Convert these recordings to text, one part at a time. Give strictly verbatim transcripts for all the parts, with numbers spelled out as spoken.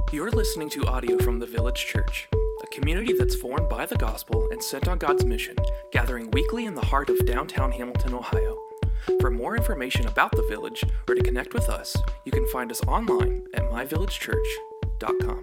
You're listening to audio from the Village Church, a community that's formed by the gospel and sent on God's mission, gathering weekly in the heart of downtown Hamilton, Ohio. For more information about the Village or to connect with us, you can find us online at my village church dot com.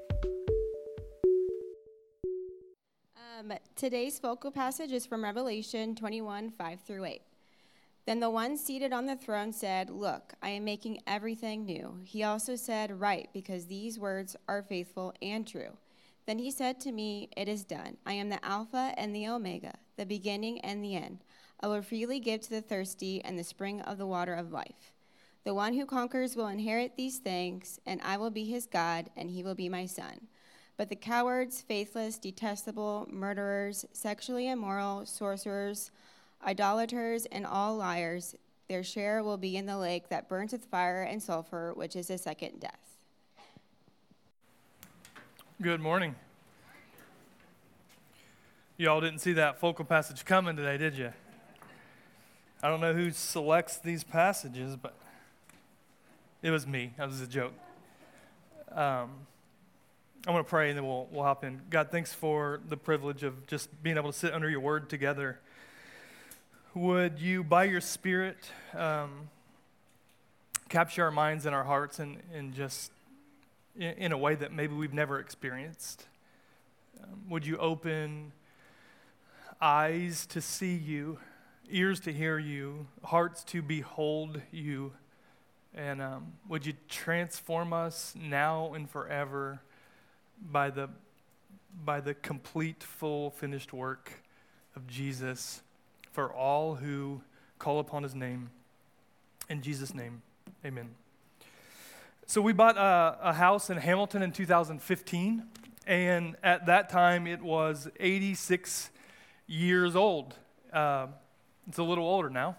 Um, today's focal passage is from Revelation twenty-one, five through eight. Then the one seated on the throne said, "Look, I am making everything new." He also said, "Write, because these words are faithful and true." Then he said to me, "It is done. I am the Alpha and the Omega, the beginning and the end. I will freely give to the thirsty and the spring of the water of life. The one who conquers will inherit these things, and I will be his God, and he will be my son. But the cowards, faithless, detestable, murderers, sexually immoral, sorcerers, idolaters, and all liars, their share will be in the lake that burns with fire and sulfur, which is the second death." Good morning. Y'all didn't see that focal passage coming today, did you? I don't know who selects these passages, but it was me. That was a joke. Um, I'm going to pray and then we'll, we'll hop in. God, thanks for the privilege of just being able to sit under your word together. Would you, by your Spirit, um, capture our minds and our hearts and, and just in, in a way that maybe we've never experienced? Um, would you open eyes to see you, ears to hear you, hearts to behold you, and um, would you transform us now and forever by the by the complete, full, finished work of Jesus for all who call upon his name. In Jesus' name, amen. So we bought a, a house in Hamilton in two thousand fifteen, and at that time it was eighty-six years old. Uh, it's a little older now.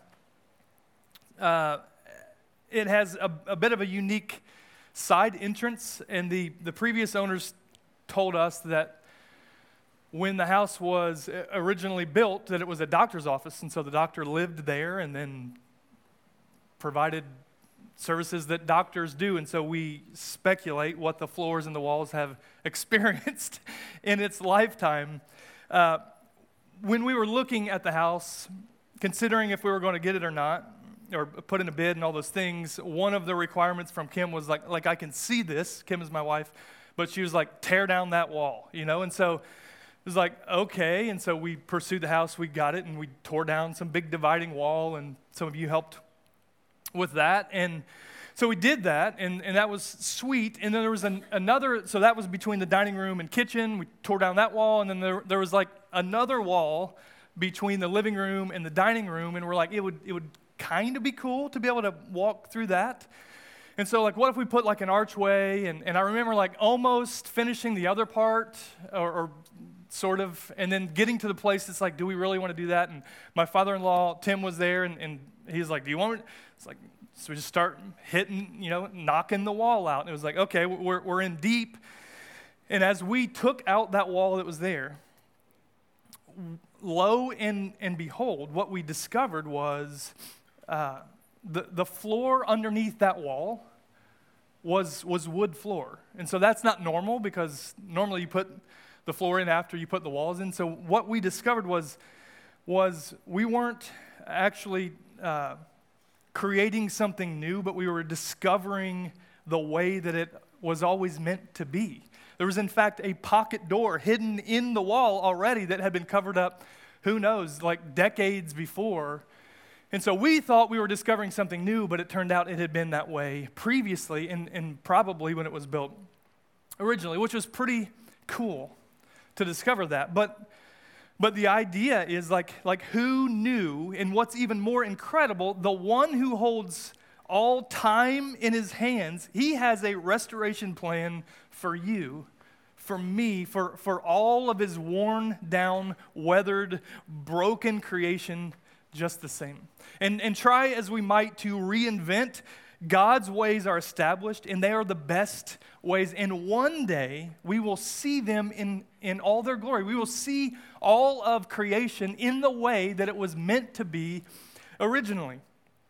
Uh, it has a, a bit of a unique side entrance, and the, the previous owners told us that when the house was originally built, that it was a doctor's office, and so the doctor lived there and then provided services that doctors do, and so we speculate what the floors and the walls have experienced in its lifetime. Uh, when we were looking at the house, considering if we were going to get it or not, or put in a bid and all those things, one of the requirements from Kim was like, like I can see this, Kim is my wife, but she was like, tear down that wall, you know, and so it was like, okay, and so we pursued the house, we got it, and we tore down some big dividing wall, and some of you helped with that, and so we did that, and, and that was sweet, and then there was an, another, so that was between the dining room and kitchen, we tore down that wall, and then there, there was like another wall between the living room and the dining room, and we're like, it would, it would kind of be cool to be able to walk through that. And so, like, what if we put, like, an archway, and, and I remember, like, almost finishing the other part, or, or sort of, and then getting to the place that's like, do we really want to do that? And my father-in-law, Tim, was there, and, and he's like, do you want it? It's like, so we just start hitting, you know, knocking the wall out. And it was like, okay, we're we're in deep. And as we took out that wall that was there, lo and, and behold, what we discovered was uh, the, the floor underneath that wall was was wood floor. And so that's not normal, because normally you put the floor in after you put the walls in. So what we discovered was, was we weren't actually uh, creating something new, but we were discovering the way that it was always meant to be. There was, in fact, a pocket door hidden in the wall already that had been covered up, who knows, like decades before. And so we thought we were discovering something new, but it turned out it had been that way previously, and, and probably when it was built originally, which was pretty cool to discover that. But but the idea is like like who knew, and what's even more incredible, the one who holds all time in his hands, he has a restoration plan for you, for me, for, for all of his worn down, weathered, broken creation just the same. And and try as we might to reinvent, God's ways are established, and they are the best ways. And one day, we will see them in, in all their glory. We will see all of creation in the way that it was meant to be originally.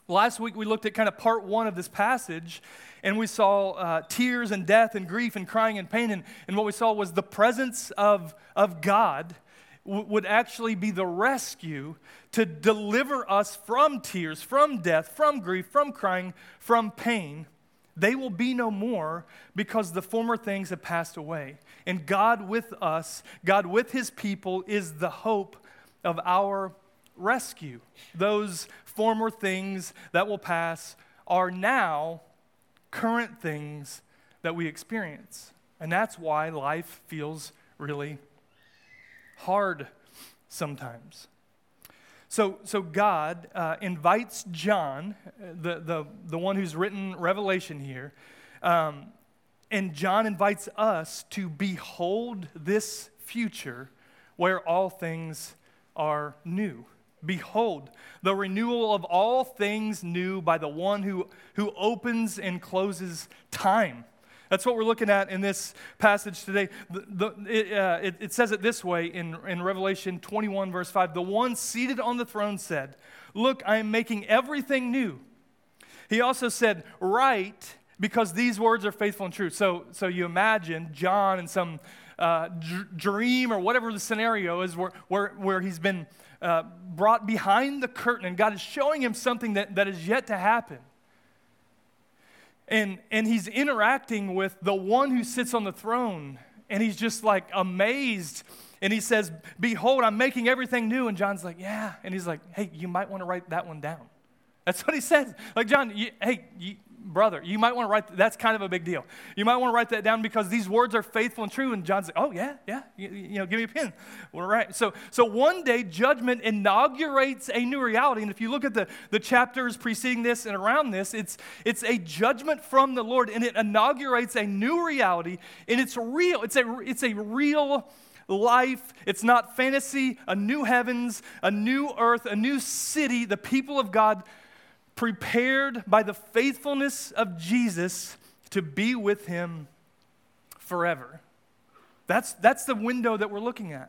Last week we looked at kind of part one of this passage, and we saw uh, tears and death and grief and crying and pain, and, and what we saw was the presence of, of God w- would actually be the rescue to deliver us from tears, from death, from grief, from crying, from pain. They will be no more because the former things have passed away. And God with us, God with his people is the hope of our rescue. Those former things that will pass are now current things that we experience. And that's why life feels really hard sometimes. So, so God uh, invites John, the, the, the one who's written Revelation here, um, and John invites us to behold this future where all things are new. Behold, the renewal of all things new by the one who, who opens and closes time. That's what we're looking at in this passage today. The, the, it, uh, it, it says it this way in, in Revelation twenty-one, verse five. The one seated on the throne said, "Look, I am making everything new." He also said, "Write, because these words are faithful and true." So, so you imagine John in some uh, dr- dream or whatever the scenario is where, where, where he's been uh, brought behind the curtain and God is showing him something that, that is yet to happen. And, and he's interacting with the one who sits on the throne, and he's just like amazed. And he says, "Behold, I'm making everything new." And John's like, "Yeah." And he's like, "Hey, you might want to write that one down." That's what he says. Like, John, you, hey, you, brother, you might want to write, that's kind of a big deal. You might want to write that down because these words are faithful and true. And John's like, "Oh, yeah, yeah, you, you know, give me a pen." Well, right. So, so one day, judgment inaugurates a new reality. And if you look at the, the chapters preceding this and around this, it's, it's a judgment from the Lord, and it inaugurates a new reality, and it's real. It's a, it's a real life. It's not fantasy. A new heavens, a new earth, a new city, the people of God prepared by the faithfulness of Jesus to be with him forever. That's, that's the window that we're looking at.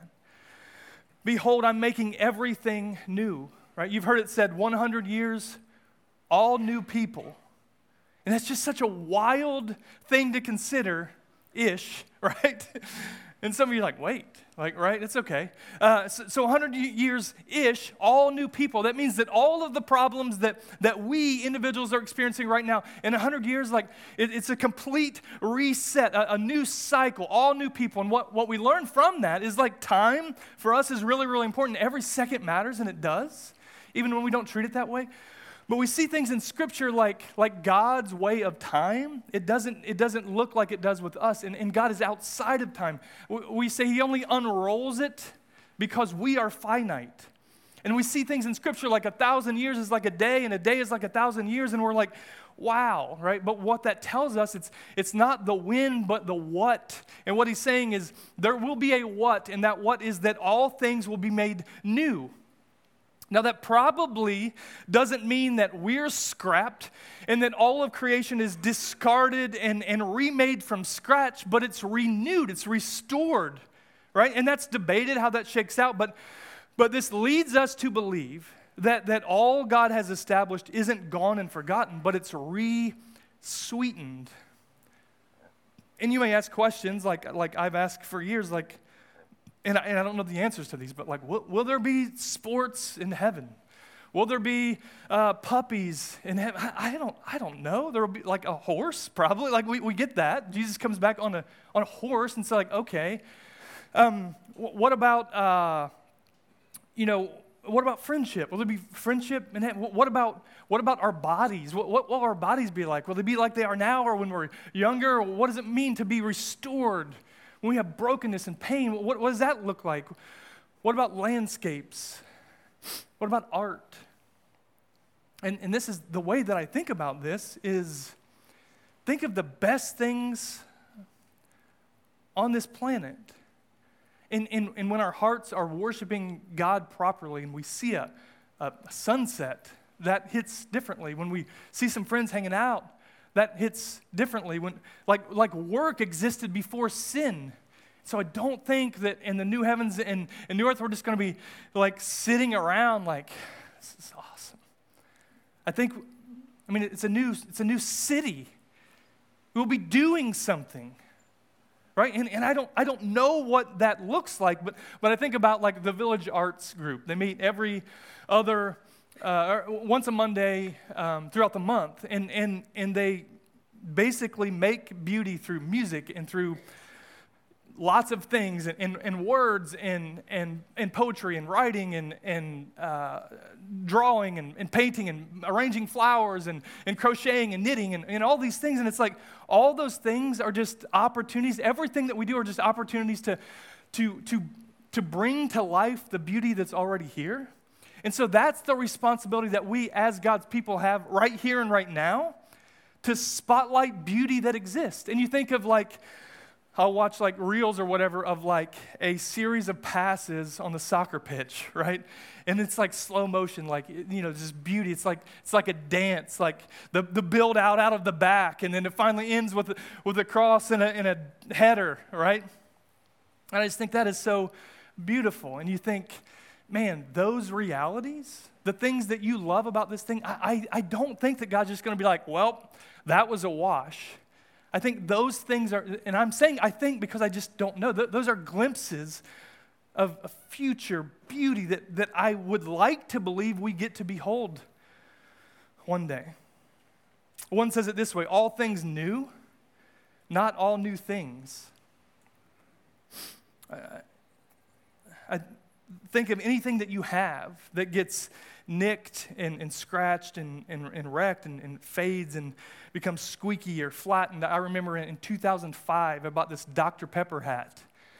Behold, I'm making everything new. Right? You've heard it said one hundred years, all new people. And that's just such a wild thing to consider, ish, right? And some of you are like, wait, like, right? It's okay. Uh, so, so one hundred years-ish, all new people. That means that all of the problems that, that we individuals are experiencing right now, in one hundred years, like, it, it's a complete reset, a, a new cycle, all new people. And what, what we learn from that is, like, time for us is really, really important. Every second matters, and it does, even when we don't treat it that way. But we see things in Scripture like, like God's way of time. It doesn't, it doesn't look like it does with us, and, and God is outside of time. We, we say he only unrolls it because we are finite. And we see things in Scripture like a thousand years is like a day, and a day is like a thousand years, and we're like, wow, right? But what that tells us, it's, it's not the when, but the what. And what he's saying is there will be a what, and that what is that all things will be made new. Now, that probably doesn't mean that we're scrapped and that all of creation is discarded and, and remade from scratch, but it's renewed, it's restored, right? And that's debated how that shakes out, but, but this leads us to believe that, that all God has established isn't gone and forgotten, but it's re-sweetened. And you may ask questions like, like I've asked for years, like, And I, and I don't know the answers to these, but like, will, will there be sports in heaven? Will there be uh, puppies in heaven? I, I don't, I don't know. There will be like a horse, probably. Like we, we get that. Jesus comes back on a on a horse, and so like, okay. Um, what about uh, you know? What about friendship? Will there be friendship in heaven? What about what about our bodies? What, what will our bodies be like? Will they be like they are now, or when we're younger? What does it mean to be restored? When we have brokenness and pain, what, what does that look like? What about landscapes? What about art? And, and this is the way that I think about this is think of the best things on this planet. And, and, and when our hearts are worshiping God properly and we see a, a sunset, that hits differently. When we see some friends hanging out, that hits differently. When like like work existed before sin. So I don't think that in the new heavens and, and new earth we're just going to be like sitting around like, this is awesome. I think, I mean, it's a new, it's a new city. We'll be doing something, right? And, and I don't, I don't know what that looks like, but, but I think about like the Village Arts Group. They meet every other, uh, once a Monday um, throughout the month, and and and they basically make beauty through music and through lots of things, and, and, and words, and, and and poetry, and writing, and and uh, drawing, and, and painting, and arranging flowers, and, and crocheting, and knitting, and, and all these things. And it's like all those things are just opportunities. Everything that we do are just opportunities to to to to bring to life the beauty that's already here. And so that's the responsibility that we as God's people have right here and right now, to spotlight beauty that exists. And you think of like, I'll watch like reels or whatever of like a series of passes on the soccer pitch, right? And it's like slow motion, like, you know, just beauty. It's like it's like a dance, like the, the build out out of the back, and then it finally ends with with a cross and a, and a header, right? And I just think that is so beautiful. And you think, man, those realities, the things that you love about this thing, I I, I don't think that God's just going to be like, well, that was a wash. I think those things are, and I'm saying I think because I just don't know, Th- those are glimpses of a future beauty that, that I would like to believe we get to behold one day. One says it this way: all things new, not all new things. I, I think of anything that you have that gets nicked and, and scratched and, and, and wrecked and, and fades and becomes squeaky or flattened. I remember in two thousand five, I bought this Doctor Pepper hat.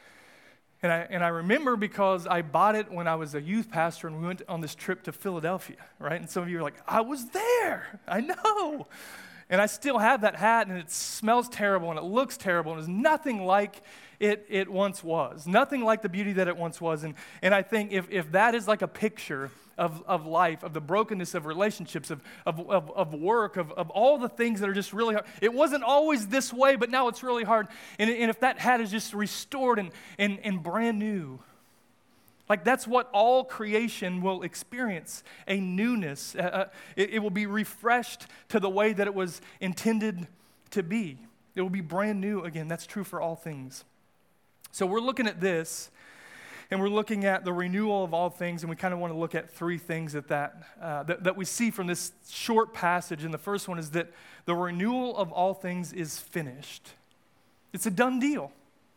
And I, and I remember because I bought it when I was a youth pastor and we went on this trip to Philadelphia, right? And some of you are like, I was there. I know. And I still have that hat, and it smells terrible and it looks terrible and it's nothing like it, it once was. Nothing like the beauty that it once was. And, and I think if, if that is like a picture of, of life, of the brokenness of relationships, of, of, of, of work, of, of all the things that are just really hard. It wasn't always this way, but now it's really hard. And, and if that hat is just restored and, and, and brand new, like that's what all creation will experience, a newness. Uh, it, it will be refreshed to the way that it was intended to be. It will be brand new again. That's true for all things. So we're looking at this, and we're looking at the renewal of all things, and we kind of want to look at three things that, that, uh, that, that we see from this short passage. And the first one is that the renewal of all things is finished. It's a done deal.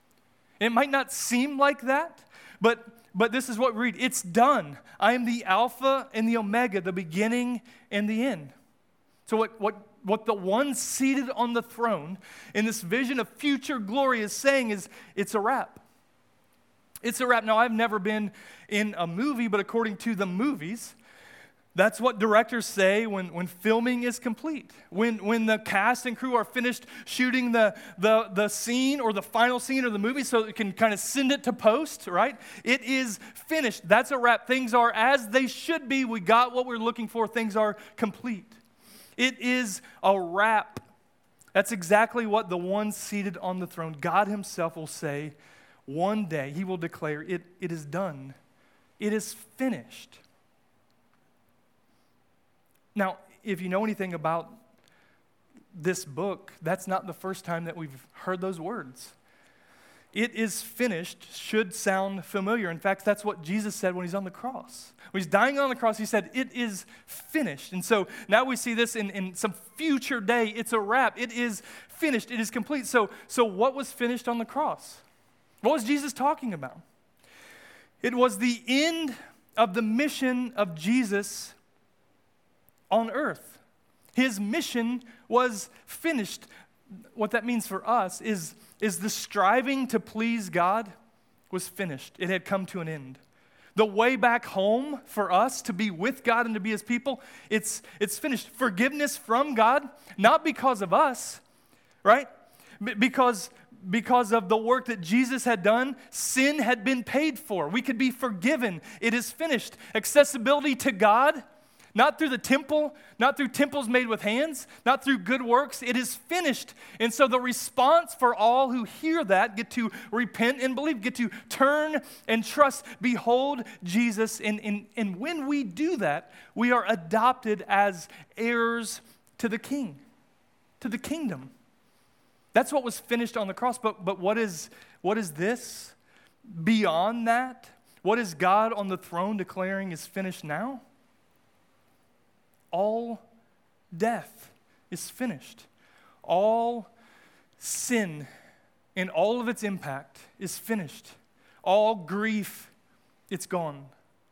It might not seem like that, but But this is what we read. It's done. I am the Alpha and the Omega, the beginning and the end. So what, what, what the one seated on the throne in this vision of future glory is saying is, it's a wrap. It's a wrap. Now, I've never been in a movie, but according to the movies, that's what directors say when, when filming is complete. When when the cast and crew are finished shooting the, the, the scene or the final scene of the movie so it can kind of send it to post, right? It is finished. That's a wrap. Things are as they should be. We got what we're looking for. Things are complete. It is a wrap. That's exactly what the one seated on the throne, God himself, will say one day. He will declare, it, it is done. It is finished. Now, if you know anything about this book, that's not the first time that we've heard those words. It is finished should sound familiar. In fact, that's what Jesus said when he's on the cross. When he's dying on the cross, he said, it is finished. And so now we see this in, in some future day. It's a wrap. It is finished. It is complete. So, so what was finished on the cross? What was Jesus talking about? It was the end of the mission of Jesus on earth. His mission was finished. What that means for us is, is the striving to please God was finished. It had come to an end. The way back home for us to be with God and to be his people, it's, it's finished. Forgiveness from God, not because of us, right? Because, because of the work that Jesus had done, sin had been paid for. We could be forgiven. It is finished. Accessibility to God, Not through the temple, not through temples made with hands, not through good works. It is finished. And so the response for all who hear that, get to repent and believe, get to turn and trust, behold Jesus. And, and, and when we do that, we are adopted as heirs to the King, to the kingdom. That's what was finished on the cross. But, but what is, what is this? Beyond that, what is God on the throne declaring is finished now? All death is finished. All sin and all of its impact is finished. All grief, it's gone.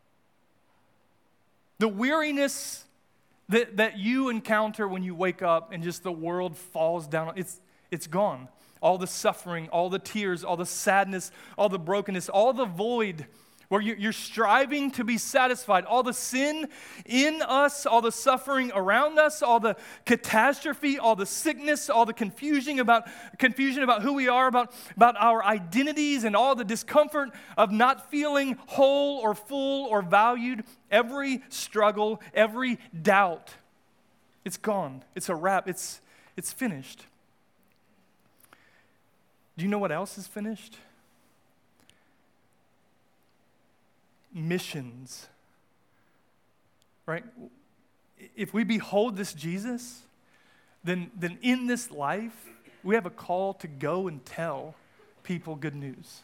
The weariness that, that you encounter when you wake up and just the world falls down, it's, it's gone. All the suffering, all the tears, all the sadness, all the brokenness, all the void where you're striving to be satisfied, all the sin in us, all the suffering around us, all the catastrophe, all the sickness, all the confusion about confusion about who we are, about, about our identities, and all the discomfort of not feeling whole or full or valued, every struggle, every doubt, it's gone. It's a wrap. It's, it's finished. Do you know what else is finished? Missions, right? If we behold this Jesus, then, then in this life, we have a call to go and tell people good news.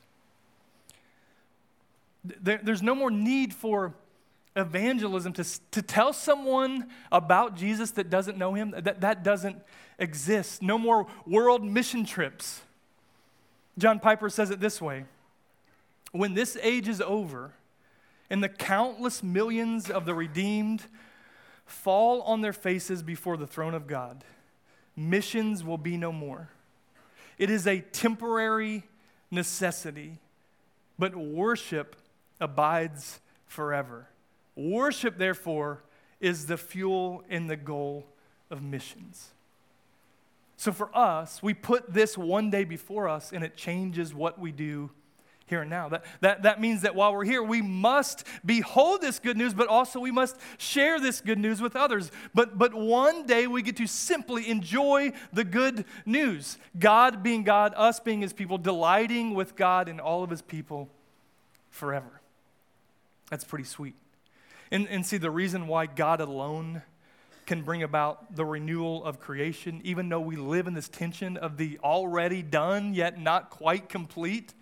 There, there's no more need for evangelism to, to tell someone about Jesus that doesn't know him. That, that doesn't exist. No more world mission trips. John Piper says it this way: when this age is over, and the countless millions of the redeemed fall on their faces before the throne of God, missions will be no more. It is a temporary necessity, but worship abides forever. Worship, therefore, is the fuel and the goal of missions. So for us, we put this one day before us, and it changes what we do here and now. That, that, that means that while we're here, we must behold this good news, but also we must share this good news with others. But, but one day we get to simply enjoy the good news. God being God, us being his people, delighting with God and all of his people forever. That's pretty sweet. And, and see, the reason why God alone can bring about the renewal of creation, even though we live in this tension of the already done yet not quite complete,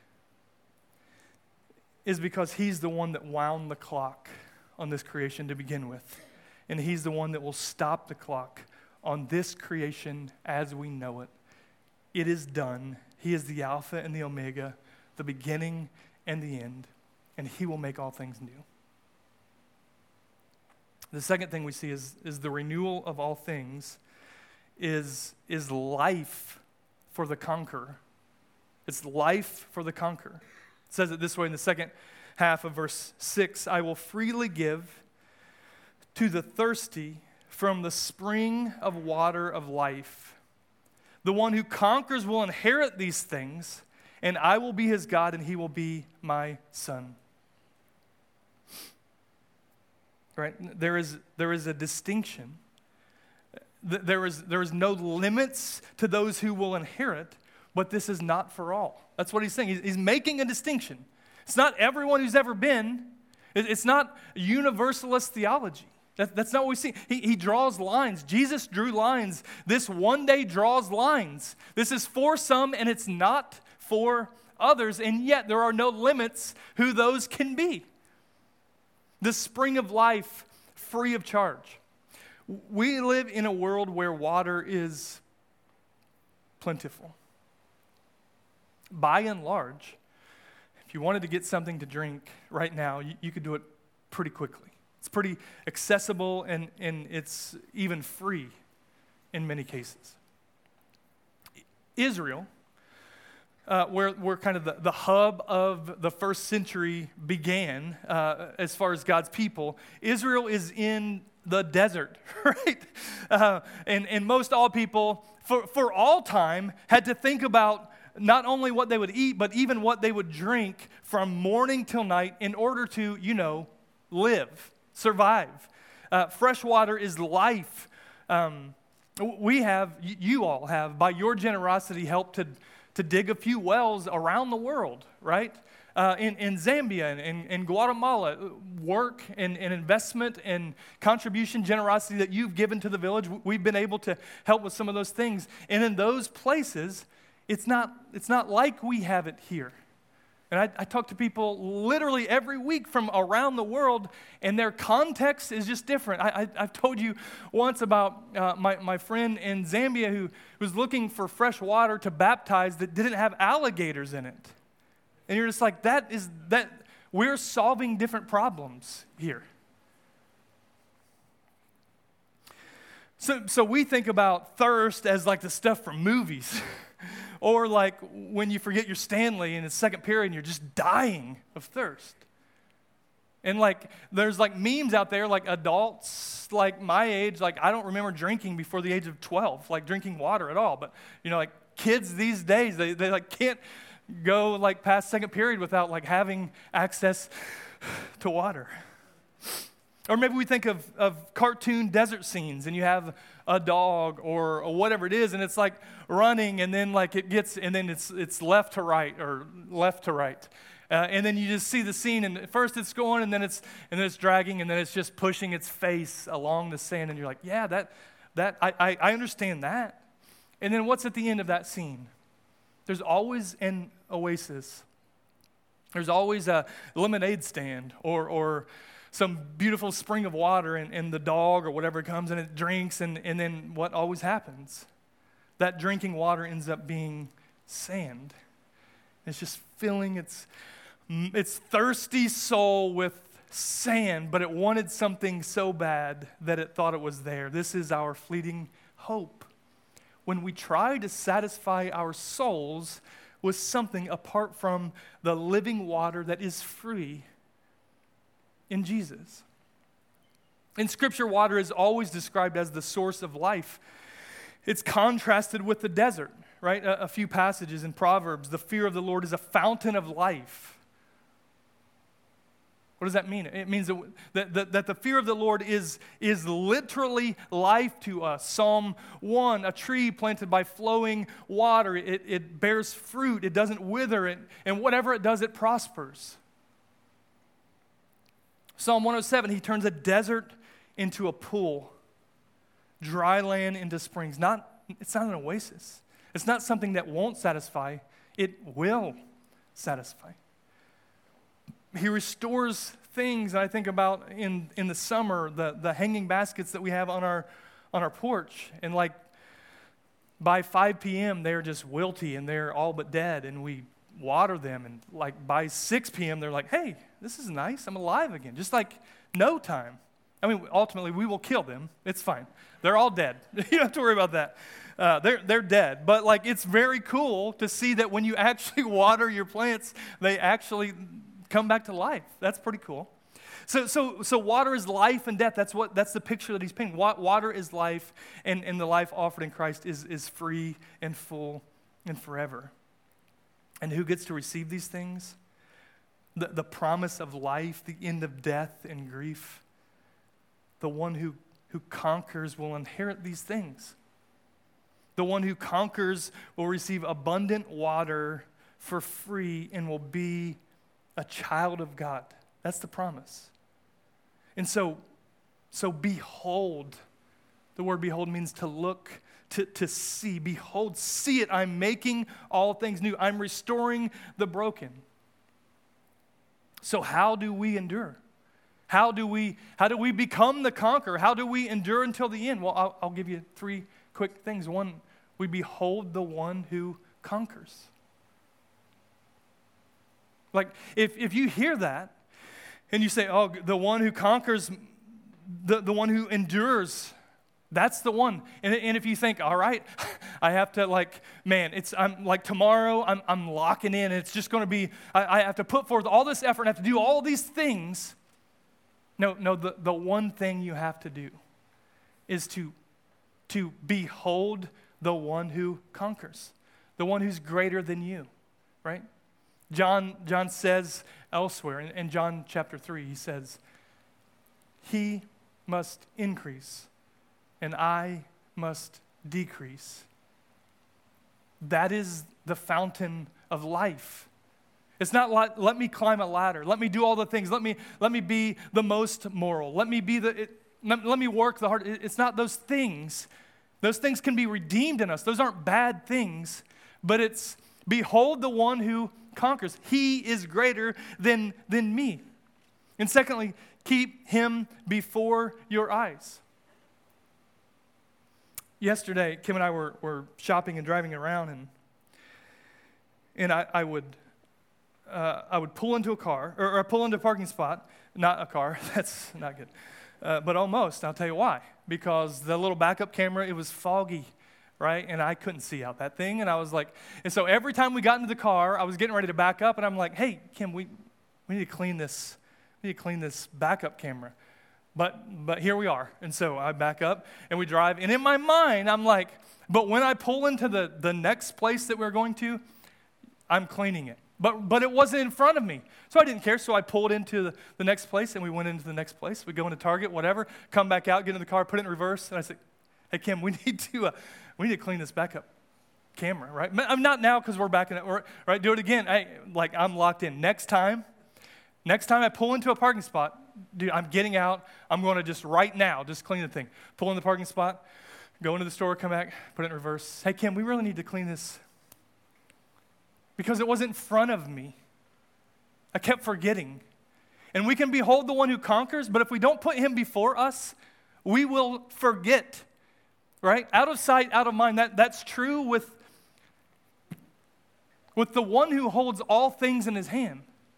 is because he's the one that wound the clock on this creation to begin with. And he's the one that will stop the clock on this creation as we know it. It is done. He is the Alpha and the Omega, the beginning and the end, and he will make all things new. The second thing we see is, is the renewal of all things is, is life for the conqueror. It's life for the conqueror. It says it this way in the second half of verse six: I will freely give to the thirsty from the spring of water of life. The one who conquers will inherit these things, and I will be his God, and he will be my son. Right? There is, there is a distinction. There is, there is no limits to those who will inherit, but this is not for all. That's what he's saying. He's, he's making a distinction. It's not everyone who's ever been. It, it's not universalist theology. That, that's not what we see. He, he draws lines. Jesus drew lines. This one day draws lines. This is for some, and it's not for others, and yet there are no limits who those can be. The spring of life, free of charge. We live in a world where water is plentiful. By and large, if you wanted to get something to drink right now, you, you could do it pretty quickly. It's pretty accessible, and, and it's even free in many cases. Israel, uh, where, where kind of the, the hub of the first century began uh, as far as God's people, Israel is in the desert, right? Uh, and, and most all people, for, for all time, had to think about not only what they would eat, but even what they would drink from morning till night in order to, you know, live, survive. Uh, fresh water is life. Um, we have, you all have, by your generosity, helped to, to dig a few wells around the world, right? Uh, in, in Zambia and in, in Guatemala, work and, and investment and contribution, generosity that you've given to the village, we've been able to help with some of those things. And in those places, it's not, it's not like we have it here. And I, I talk to people literally every week from around the world, and their context is just different. I, I, I've told you once about uh, my, my friend in Zambia who was looking for fresh water to baptize that didn't have alligators in it. And you're just like, that is, that we're solving different problems here. So, so we think about thirst as like the stuff from movies. Or like when you forget your Stanley in the second period and you're just dying of thirst. And like there's like memes out there, like adults like my age, like I don't remember drinking before the age of twelve, like drinking water at all. But you know, like kids these days, they, they like can't go like past second period without like having access to water. Or maybe we think of, of cartoon desert scenes and you have a dog or, or whatever it is and it's like running and then like it gets, and then it's it's left to right or left to right. Uh, and then you just see the scene and first it's going and then it's and then it's dragging and then it's just pushing its face along the sand and you're like, yeah, that, that I, I, I understand that. And then what's at the end of that scene? There's always an oasis. There's always a lemonade stand or or some beautiful spring of water and, and the dog or whatever comes and it drinks and, and then what always happens? That drinking water ends up being sand. It's just filling its, its thirsty soul with sand, but it wanted something so bad that it thought it was there. This is our fleeting hope. When we try to satisfy our souls with something apart from the living water that is free in Jesus. In Scripture, water is always described as the source of life. It's contrasted with the desert, right? A, a few passages in Proverbs, the fear of the Lord is a fountain of life. What does that mean? It means that, that, that, that the fear of the Lord is, is literally life to us. Psalm one, a tree planted by flowing water, it, it bears fruit, it doesn't wither, it, and whatever it does, it prospers. Psalm one oh seven, he turns a desert into a pool, dry land into springs. Not, it's not an oasis. It's not something that won't satisfy. It will satisfy. He restores things. I think about in, in the summer, the, the hanging baskets that we have on our on our porch. And like by five p.m., they're just wilty and they're all but dead. And we water them. And like by six p.m., they're like, hey, this is nice. I'm alive again. Just like no time. I mean, ultimately, we will kill them. It's fine. They're all dead. You don't have to worry about that. Uh, they're, they're dead. But like it's very cool to see that when you actually water your plants, they actually come back to life. That's pretty cool. So, so, so water is life and death. That's what. That's the picture that he's painting. Water is life, and, and the life offered in Christ is, is free and full and forever. And who gets to receive these things? The, the promise of life, the end of death and grief. The one who, who conquers will inherit these things. The one who conquers will receive abundant water for free and will be a child of God. That's the promise. And so, so behold. The word behold means to look, to, to see. Behold, see it. I'm making all things new. I'm restoring the broken. So how do we endure? How do we, how do we become the conqueror? How do we endure until the end? Well, I'll, I'll give you three quick things. One, we behold the one who conquers. Like, if, if you hear that, and you say, oh, the one who conquers, the, the one who endures, that's the one. And, and if you think, all right, I have to like, man, it's I'm like tomorrow I'm I'm locking in. And it's just going to be, I, I have to put forth all this effort and I have to do all these things. No, no, the, the one thing you have to do is to, to behold the one who conquers, the one who's greater than you, right? John, John says elsewhere, in, in John chapter three, he says, he must increase and I must decrease. That is the fountain of life. It's not like, let me climb a ladder. Let me do all the things. Let me, let me be the most moral. Let me be the, it, let, let me work the hard. It's not those things. Those things can be redeemed in us. Those aren't bad things. But it's, behold the one who conquers. He is greater than, than me. And secondly, keep him before your eyes. Yesterday, Kim and I were, were shopping and driving around, and and I, I would uh, I would pull into a car, or, or pull into a parking spot, not a car, that's not good, uh, but almost. I'll tell you why. Because the little backup camera, it was foggy, right? And I couldn't see out that thing, and I was like, and so every time we got into the car, I was getting ready to back up, and I'm like, hey, Kim, we we need to clean this, we need to clean this backup camera. But but here we are. And so I back up and we drive. And in my mind, I'm like, but when I pull into the, the next place that we're going to, I'm cleaning it. But but it wasn't in front of me. So I didn't care. So I pulled into the, the next place and we went into the next place. We go into Target, whatever, come back out, get in the car, put it in reverse. And I said, hey, Kim, we need to uh, we need to clean this backup camera, right? I'm not now because we're backing it, right? Do it again. I, like I'm locked in. Next time, next time I pull into a parking spot, dude, I'm getting out. I'm going to just right now, just clean the thing. Pull in the parking spot, go into the store, come back, put it in reverse. Hey, Kim, we really need to clean this because it wasn't in front of me. I kept forgetting. And we can behold the one who conquers, but if we don't put him before us, we will forget, right? Out of sight, out of mind. That, that's true with, with the one who holds all things in his hand.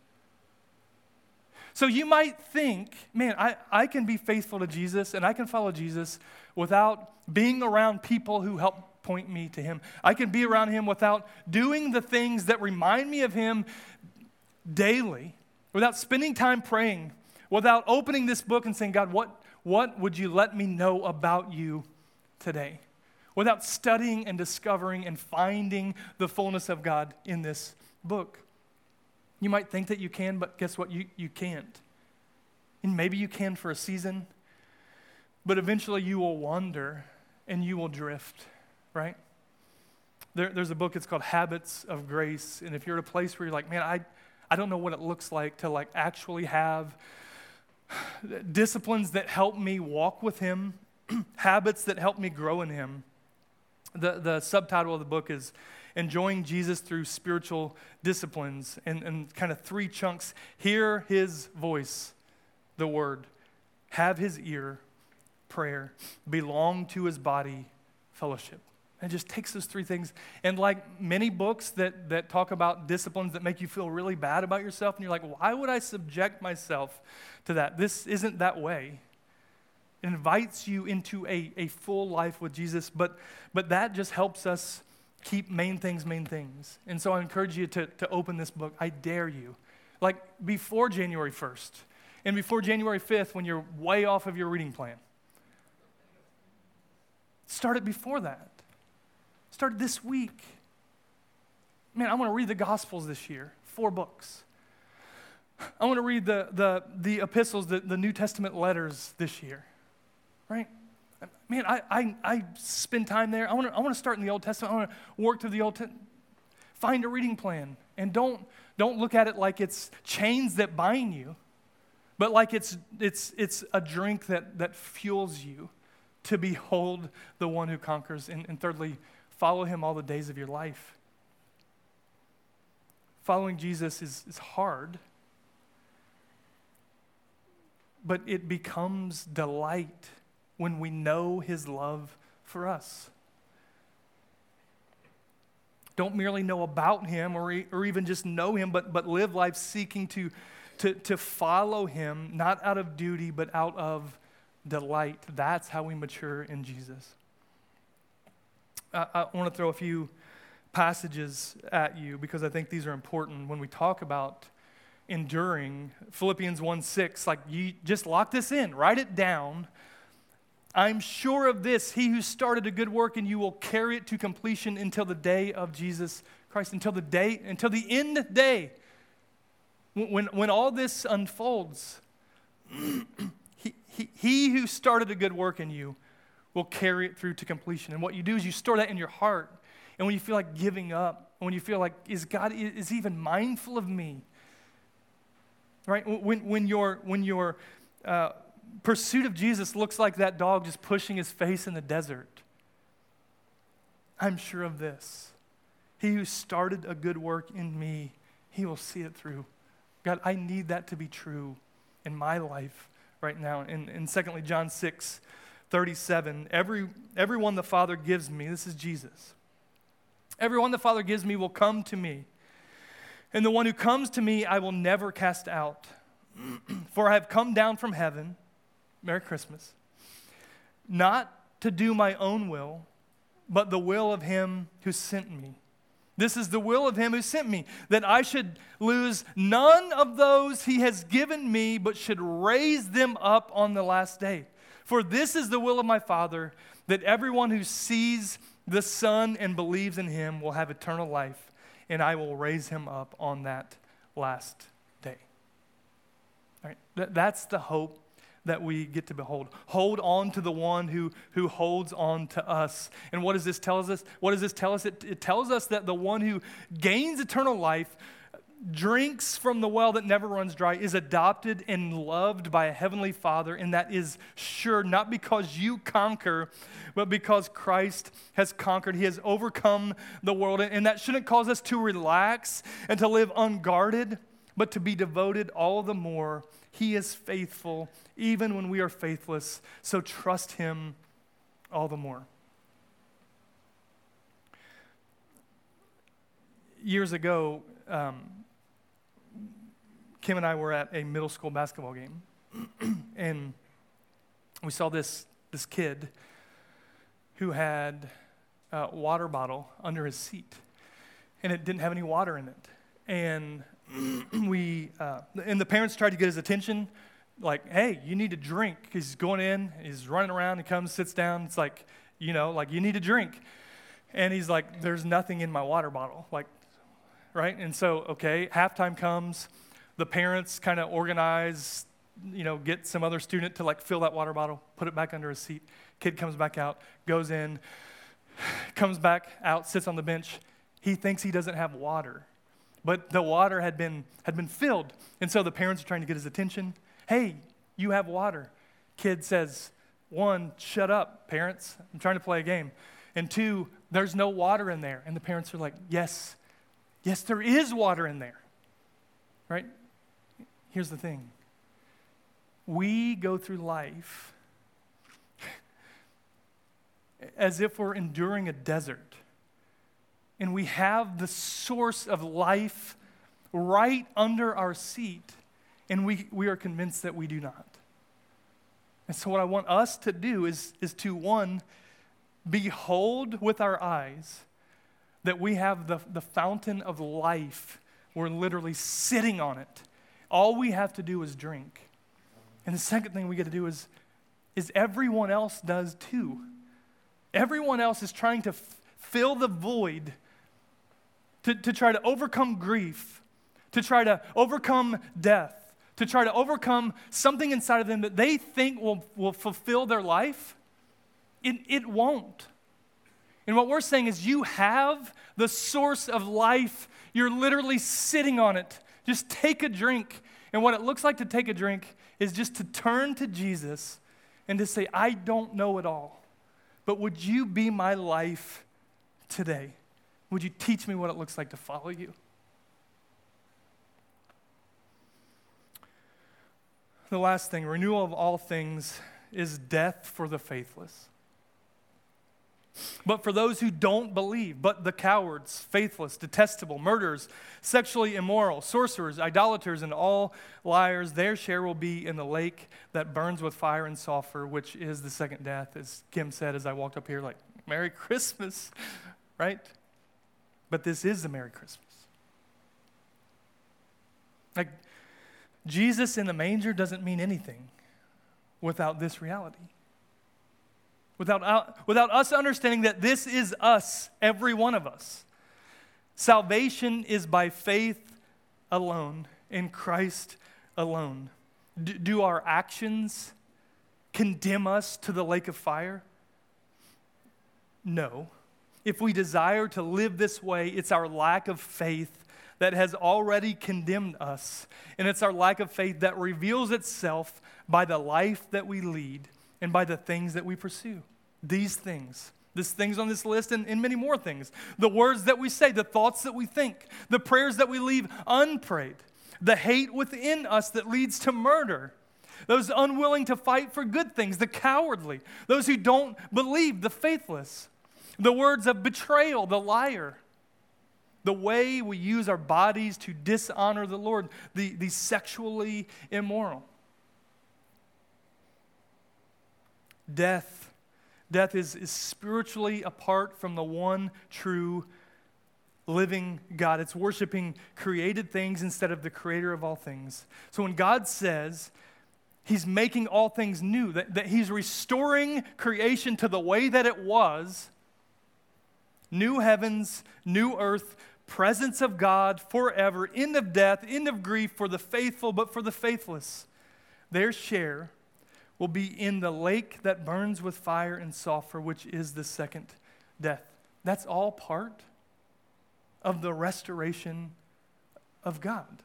So you might think, man, I, I can be faithful to Jesus and I can follow Jesus without being around people who help point me to him. I can be around him without doing the things that remind me of him daily, without spending time praying, without opening this book and saying, God, what, what would you let me know about you today? Without studying and discovering and finding the fullness of God in this book. You might think that you can, but guess what? You, you can't. And maybe you can for a season, but eventually you will wander and you will drift, right? There, there's a book, it's called Habits of Grace. And if you're at a place where you're like, man, I, I don't know what it looks like to like actually have disciplines that help me walk with him, habits that help me grow in him. The, the subtitle of the book is Enjoying Jesus Through Spiritual Disciplines, and, and kind of three chunks. Hear his voice, the word. Have his ear, prayer. Belong to his body, fellowship. And it just takes those three things. And like many books that, that talk about disciplines that make you feel really bad about yourself, and you're like, why would I subject myself to that? This isn't that way. It invites you into a, a full life with Jesus, but, but that just helps us keep main things, main things. And so I encourage you to, to open this book. I dare you. Like before January first and before January fifth when you're way off of your reading plan. Start it before that. Start it this week. Man, I want to read the Gospels this year. Four books. I want to read the, the, the epistles, the, the New Testament letters this year. Right? Man, I, I I spend time there. I want to I want to start in the Old Testament. I want to work through the Old Testament. Find a reading plan, and don't don't look at it like it's chains that bind you, but like it's it's it's a drink that that fuels you to behold the one who conquers. And, and thirdly, follow him all the days of your life. Following Jesus is is hard, but it becomes delight when we know his love for us. Don't merely know about him or, or even just know him, but, but live life seeking to, to, to follow him, not out of duty, but out of delight. That's how we mature in Jesus. I, I want to throw a few passages at you because I think these are important when we talk about enduring. Philippians one six, like you just lock this in, write it down. I'm sure of this, he who started a good work in you will carry it to completion until the day of Jesus Christ, until the day, until the end day. When, when all this unfolds, he, he, he who started a good work in you will carry it through to completion. And what you do is you store that in your heart. And when you feel like giving up, when you feel like, is God, is he even mindful of me? Right? When, when your, when your uh, pursuit of Jesus looks like that dog just pushing his face in the desert, I'm sure of this. He who started a good work in me, he will see it through. God, I need that to be true in my life right now. And, and secondly, John six thirty-seven, every, everyone the Father gives me, this is Jesus, everyone the Father gives me will come to me. And the one who comes to me, I will never cast out. For I have come down from heaven, Merry Christmas, not to do my own will, but the will of him who sent me. This is the will of him who sent me, that I should lose none of those he has given me, but should raise them up on the last day. For this is the will of my Father, that everyone who sees the Son and believes in him will have eternal life, and I will raise him up on that last day. All right? That, that's the hope that we get to behold. Hold on to the one who, who holds on to us. And what does this tell us? What does this tell us? It, it tells us that the one who gains eternal life, drinks from the well that never runs dry, is adopted and loved by a heavenly Father, and that is sure not because you conquer, but because Christ has conquered. He has overcome the world, and that shouldn't cause us to relax and to live unguarded, but to be devoted all the more. He is faithful even when we are faithless, so trust him all the more. Years ago, um, Kim and I were at a middle school basketball game, and we saw this, this kid who had a water bottle under his seat, and it didn't have any water in it. And we uh, and the parents tried to get his attention, like, hey, you need to drink. He's going in, he's running around, he comes, sits down. It's like, you know, like, you need to drink. And he's like, there's nothing in my water bottle, like, right? And so, okay, halftime comes. The parents kind of organize, you know, get some other student to like fill that water bottle, put it back under his seat. Kid comes back out, goes in, comes back out, sits on the bench. He thinks he doesn't have water, but the water had been had been filled. And so the parents are trying to get his attention. Hey, you have water. Kid says, one, shut up, parents. I'm trying to play a game. And two, there's no water in there. And the parents are like, yes, yes, there is water in there, right? Here's the thing. We go through life as if we're enduring a desert, and we have the source of life right under our seat, and we, we are convinced that we do not. And so what I want us to do is, is to, one, behold with our eyes that we have the, the fountain of life. We're literally sitting on it. All we have to do is drink. And the second thing we get to do is, is everyone else does too. Everyone else is trying to f- fill the void, to, to try to overcome grief, to try to overcome death, to try to overcome something inside of them that they think will, will fulfill their life. It, it won't. And what we're saying is you have the source of life. You're literally sitting on it. Just take a drink. And what it looks like to take a drink is just to turn to Jesus and to say, I don't know it all, but would you be my life today? Would you teach me what it looks like to follow you? The last thing, renewal of all things, is death for the faithless. But for those who don't believe, but the cowards, faithless, detestable, murderers, sexually immoral, sorcerers, idolaters, and all liars, their share will be in the lake that burns with fire and sulfur, which is the second death, as Kim said as I walked up here, like, Merry Christmas, right? But this is the Merry Christmas. Like, Jesus in the manger doesn't mean anything without this reality. Without, uh, without us understanding that this is us, every one of us. Salvation is by faith alone, in Christ alone. D- do our actions condemn us to the lake of fire? No. If we desire to live this way, it's our lack of faith that has already condemned us. And it's our lack of faith that reveals itself by the life that we lead and by the things that we pursue. These things. These things on this list and, and many more things. The words that we say, the thoughts that we think, the prayers that we leave unprayed, the hate within us that leads to murder, those unwilling to fight for good things, the cowardly, those who don't believe, the faithless, the words of betrayal, the liar, the way we use our bodies to dishonor the Lord, the, the sexually immoral. Death. Death is, is spiritually apart from the one true living God. It's worshiping created things instead of the creator of all things. So when God says he's making all things new, that, that he's restoring creation to the way that it was, new heavens, new earth, presence of God forever, end of death, end of grief for the faithful, but for the faithless, their share will be in the lake that burns with fire and sulfur, which is the second death. That's all part of the restoration of God.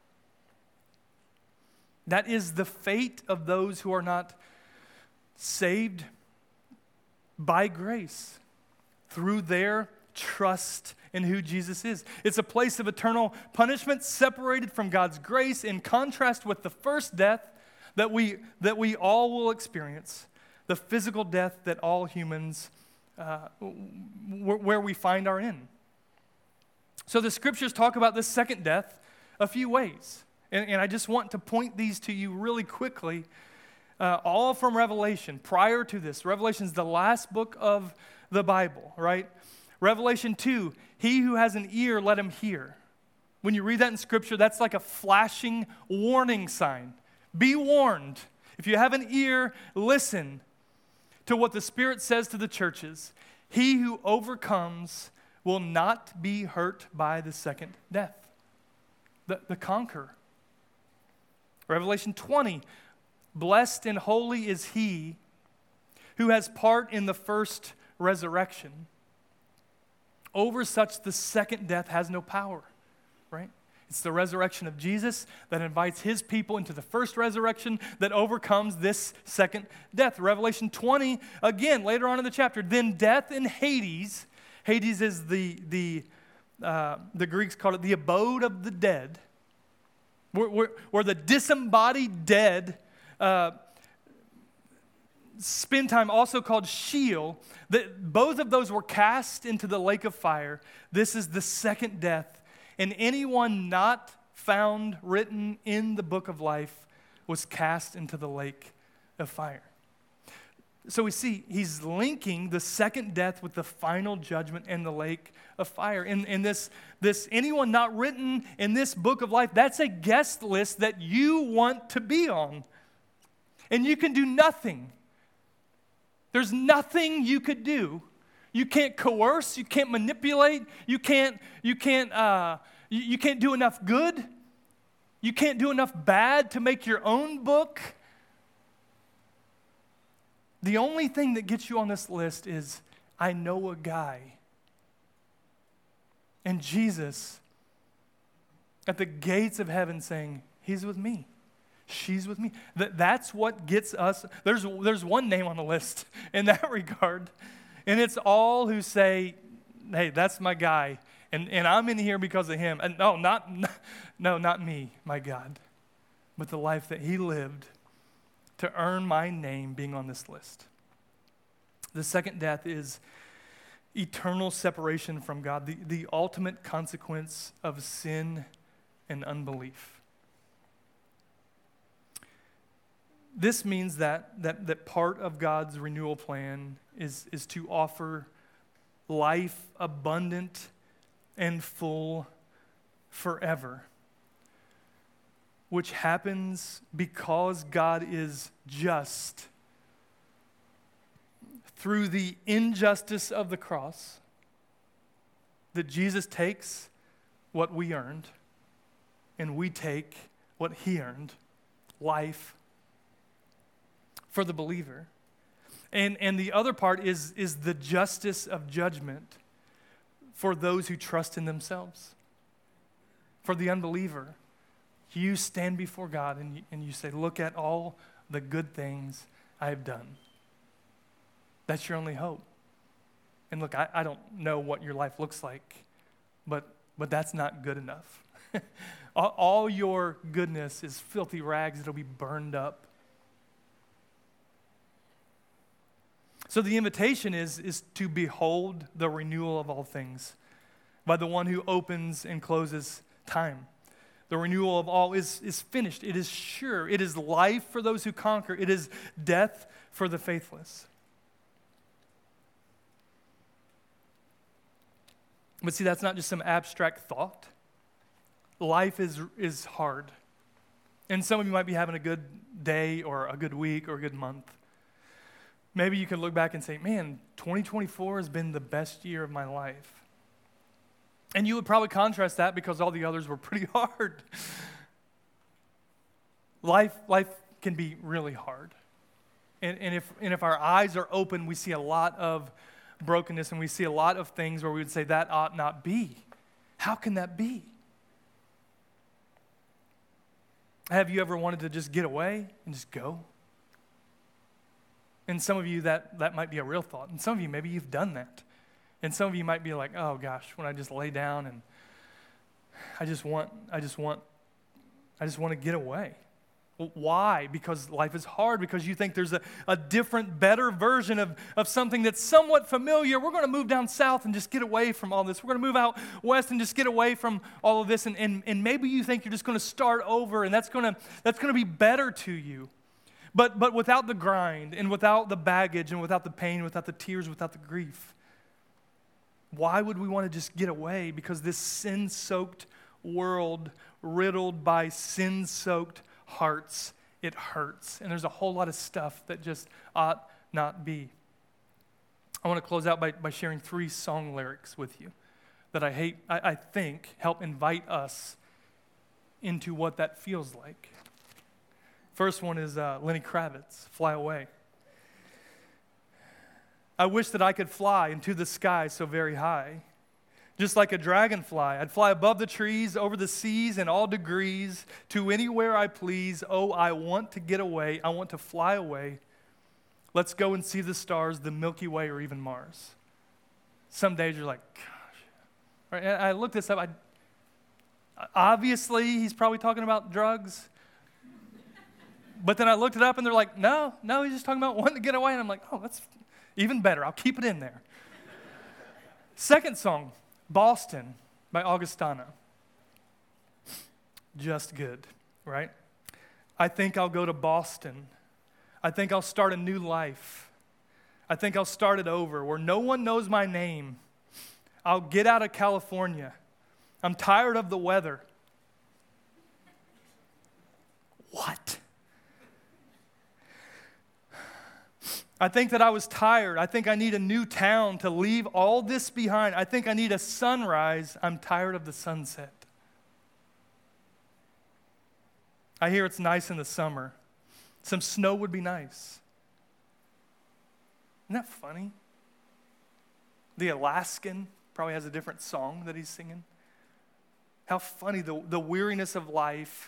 That is the fate of those who are not saved by grace through their trust in who Jesus is. It's a place of eternal punishment separated from God's grace in contrast with the first death that we that we all will experience, the physical death that all humans, uh, w- where we find our end. So the scriptures talk about this second death a few ways. And, and I just want to point these to you really quickly, uh, all from Revelation. Prior to this, Revelation is the last book of the Bible, right? Revelation two, he who has an ear, let him hear. When you read that in Scripture, that's like a flashing warning sign. Be warned. If you have an ear, listen to what the Spirit says to the churches. He who overcomes will not be hurt by the second death. The, the conqueror. Revelation twenty, blessed and holy is he who has part in the first resurrection. Over such the second death has no power, right? It's the resurrection of Jesus that invites his people into the first resurrection that overcomes this second death. Revelation twenty, again, later on in the chapter, then death and Hades, Hades is the, the, uh, the Greeks called it the abode of the dead, where, where, where the disembodied dead uh, spend time, also called Sheol. That both of those were cast into the lake of fire. This is the second death. And anyone not found written in the book of life was cast into the lake of fire. So we see he's linking the second death with the final judgment and the lake of fire. In, in this, this anyone not written in this book of life, that's a guest list that you want to be on. And you can do nothing. There's nothing you could do. You can't coerce, you can't manipulate, you can't, you can't, uh, you, you can't do enough good. You can't do enough bad to make your own book. The only thing that gets you on this list is, I know a guy. And Jesus at the gates of heaven saying, he's with me. She's with me. That, that's what gets us. There's, there's one name on the list in that regard. And it's all who say, hey, that's my guy. And, and I'm in here because of him. And no, not, no, not me, my God. But the life that he lived to earn my name being on this list. The second death is eternal separation from God, the, the ultimate consequence of sin and unbelief. This means that, that, that part of God's renewal plan is, is to offer life abundant and full forever, which happens because God is just. Through the injustice of the cross, that Jesus takes what we earned and we take what he earned, life for the believer. And, and the other part is, is the justice of judgment for those who trust in themselves. For the unbeliever, you stand before God and you, and you say, look at all the good things I have done. That's your only hope. And look, I, I don't know what your life looks like, but, but that's not good enough. all, all your goodness is filthy rags that'll be burned up. So the invitation is, is to behold the renewal of all things by the one who opens and closes time. The renewal of all is, is finished. It is sure. It is life for those who conquer. It is death for the faithless. But see, that's not just some abstract thought. Life is, is hard. And some of you might be having a good day or a good week or a good month. Maybe you can look back and say, man, twenty twenty-four has been the best year of my life. And you would probably contrast that because all the others were pretty hard. Life, life can be really hard. And, and, if, and if our eyes are open, we see a lot of brokenness and we see a lot of things where we would say that ought not be. How can that be? Have you ever wanted to just get away and just go? And some of you, that, that might be a real thought. And some of you, maybe you've done that. And some of you might be like, oh gosh, when I just lay down and I just want, I just want, I just want to get away. Well, why? Because life is hard, because you think there's a, a different, better version of, of something that's somewhat familiar. We're going to move down south and just get away from all this. We're going to move out west and just get away from all of this. And, and, and maybe you think you're just going to start over and that's going to, that's going to be better to you. But, but without the grind and without the baggage and without the pain, without the tears, without the grief. Why would we want to just get away? Because this sin-soaked world, riddled by sin-soaked hearts, it hurts. And there's a whole lot of stuff that just ought not be. I want to close out by, by sharing three song lyrics with you that I hate, I, I think help invite us into what that feels like. First one is uh, Lenny Kravitz, Fly Away. I wish that I could fly into the sky so very high. Just like a dragonfly, I'd fly above the trees, over the seas in all degrees, to anywhere I please. Oh, I want to get away. I want to fly away. Let's go and see the stars, the Milky Way, or even Mars. Some days you're like, gosh. Right, and I looked this up. I, obviously, he's probably talking about drugs. But then I looked it up, and they're like, no, no, he's just talking about wanting to get away. And I'm like, oh, that's even better. I'll keep it in there. Second song, Boston by Augustana. Just good, right? I think I'll go to Boston. I think I'll start a new life. I think I'll start it over where no one knows my name. I'll get out of California. I'm tired of the weather. What? I think that I was tired. I think I need a new town to leave all this behind. I think I need a sunrise. I'm tired of the sunset. I hear it's nice in the summer. Some snow would be nice. Isn't that funny? The Alaskan probably has a different song that he's singing. How funny, the, the weariness of life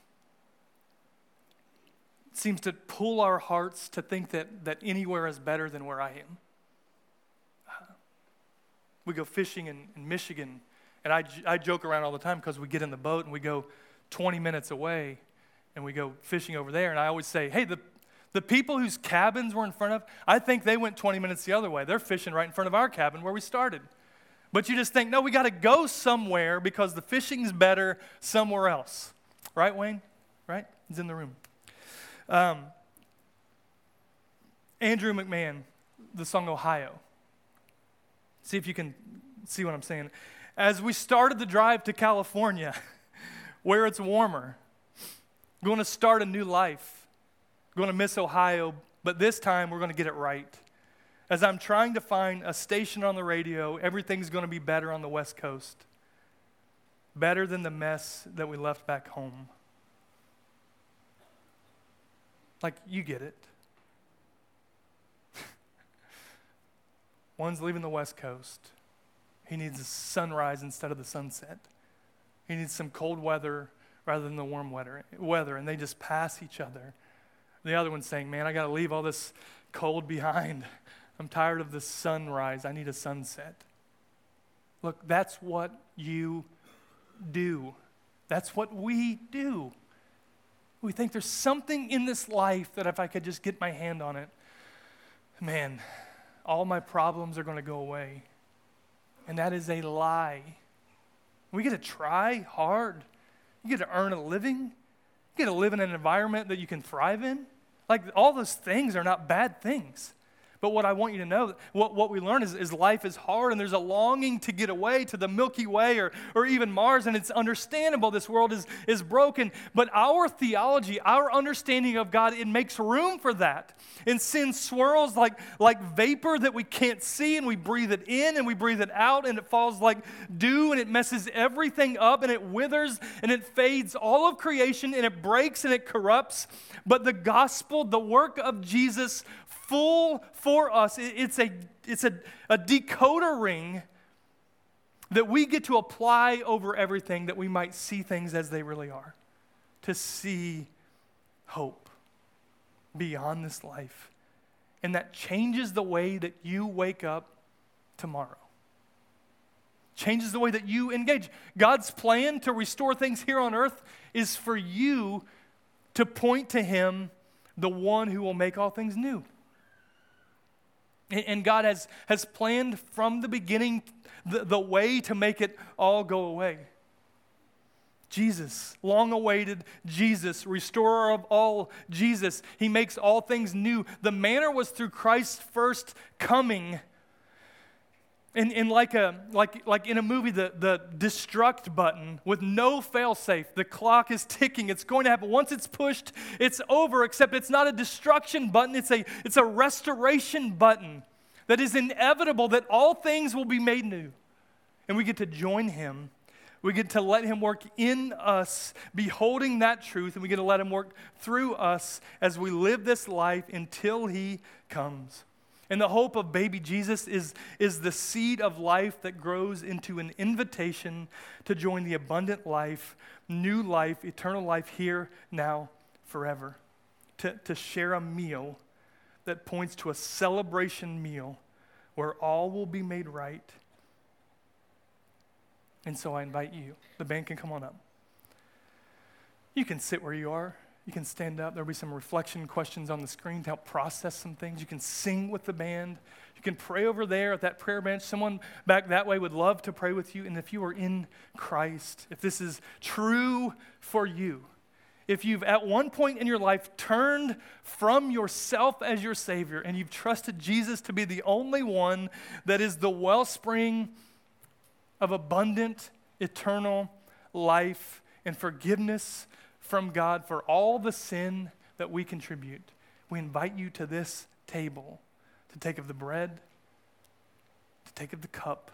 seems to pull our hearts to think that, that anywhere is better than where I am. Uh, we go fishing in, in Michigan, and I, I joke around all the time because we get in the boat and we go twenty minutes away and we go fishing over there. And I always say, hey, the, the people whose cabins we're in front of, I think they went twenty minutes the other way. They're fishing right in front of our cabin where we started. But you just think, no, we got to go somewhere because the fishing's better somewhere else. Right, Wayne? Right? He's in the room. Um, Andrew McMahon, the song Ohio. See if you can see what I'm saying. As we started the drive to California, where it's warmer, going to start a new life. Going to miss Ohio, but this time we're going to get it right. As I'm trying to find a station on the radio, everything's going to be better on the West Coast. Better than the mess that we left back home. Like, you get it. One's leaving the West Coast. He needs a sunrise instead of the sunset. He needs some cold weather rather than the warm weather, weather, and they just pass each other. The other one's saying, man, I got to leave all this cold behind. I'm tired of the sunrise. I need a sunset. Look, that's what you do. That's what we do. We think there's something in this life that if I could just get my hand on it, man, all my problems are going to go away. And that is a lie. We get to try hard. You get to earn a living. You get to live in an environment that you can thrive in. Like, all those things are not bad things. But what I want you to know, what, what we learn is, is life is hard, and there's a longing to get away to the Milky Way or, or even Mars, and it's understandable. This world is, is broken. But our theology, our understanding of God, it makes room for that. And sin swirls like, like vapor that we can't see, and we breathe it in, and we breathe it out, and it falls like dew, and it messes everything up, and it withers, and it fades all of creation, and it breaks, and it corrupts. But the gospel, the work of Jesus, full for us. It's a it's a, a decoder ring that we get to apply over everything, that we might see things as they really are. To see hope beyond this life. And that changes the way that you wake up tomorrow. Changes the way that you engage. God's plan to restore things here on earth is for you to point to Him, the one who will make all things new. And God has, has planned from the beginning the, the way to make it all go away. Jesus, long-awaited Jesus, restorer of all Jesus. He makes all things new. The manner was through Christ's first coming. And, and like, a, like, like in a movie, the, the destruct button with no fail-safe, the clock is ticking. It's going to happen. Once it's pushed, it's over, except it's not a destruction button. It's a, it's a restoration button that is inevitable, that all things will be made new. And we get to join Him. We get to let Him work in us, beholding that truth, and we get to let Him work through us as we live this life until He comes. And the hope of baby Jesus is, is the seed of life that grows into an invitation to join the abundant life, new life, eternal life here, now, forever. To, to share a meal that points to a celebration meal where all will be made right. And so I invite you. The band can come on up. You can sit where you are. You can stand up. There'll be some reflection questions on the screen to help process some things. You can sing with the band. You can pray over there at that prayer bench. Someone back that way would love to pray with you. And if you are in Christ, if this is true for you, if you've at one point in your life turned from yourself as your Savior and you've trusted Jesus to be the only one that is the wellspring of abundant, eternal life and forgiveness from God for all the sin that we contribute, we invite you to this table to take of the bread, to take of the cup.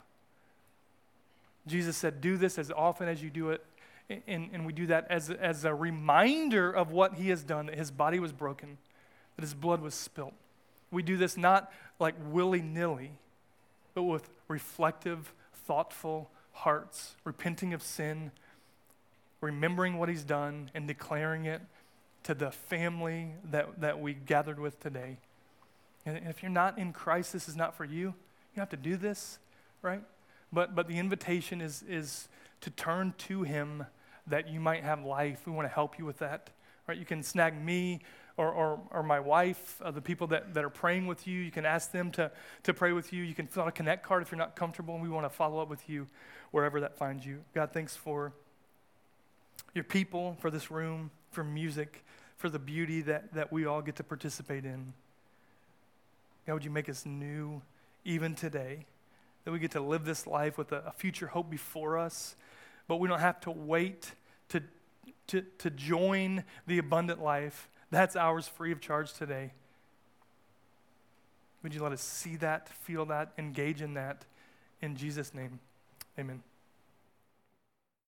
Jesus said, do this as often as you do it, and, and we do that as, as a reminder of what He has done, that His body was broken, that His blood was spilt. We do this not like willy-nilly, but with reflective, thoughtful hearts, repenting of sin, remembering what He's done and declaring it to the family that, that we gathered with today. And if you're not in Christ, this is not for you. You have to do this, right? But but the invitation is, is to turn to Him that you might have life. We want to help you with that, right? You can snag me or or, or my wife, uh, the people that, that are praying with you. You can ask them to, to pray with you. You can fill out a Connect card if you're not comfortable, and we want to follow up with you wherever that finds you. God, thanks for your people, for this room, for music, for the beauty that, that we all get to participate in. God, would you make us new even today, that we get to live this life with a, a future hope before us, but we don't have to wait to, to, to join the abundant life. That's ours free of charge today. Would you let us see that, feel that, engage in that? In Jesus' name, amen.